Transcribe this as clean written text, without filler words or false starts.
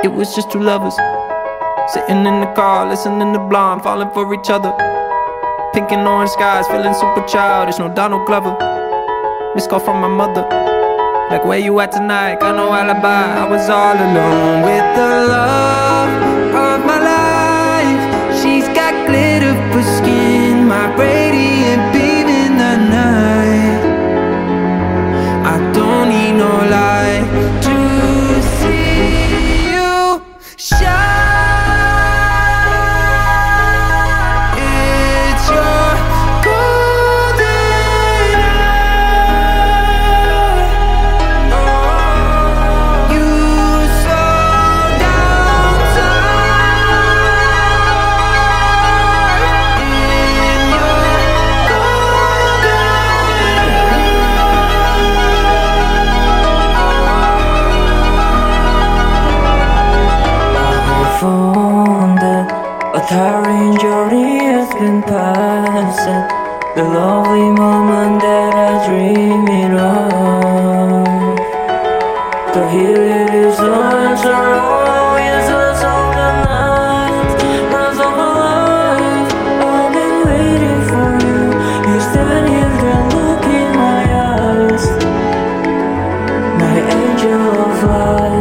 It was just two lovers sitting in the car, listening to Blonde, falling for each other. Pink and orange skies, feeling super childish, no Donald Glover. Missed call from my mother, like, where you at tonight? Got no alibi. I was all alone with the love of my life. She's got glitter for skin, my radiant beam in the night. I don't need no light to see you shine. It's your golden eye. You slow down time in your golden I found that a tiring journey has been passed. The lovely moment that I dreamed of. The healing is lunch are always us on the night. Runs of my life, I've been waiting for you. You stand here and look in my eyes, my angel of light.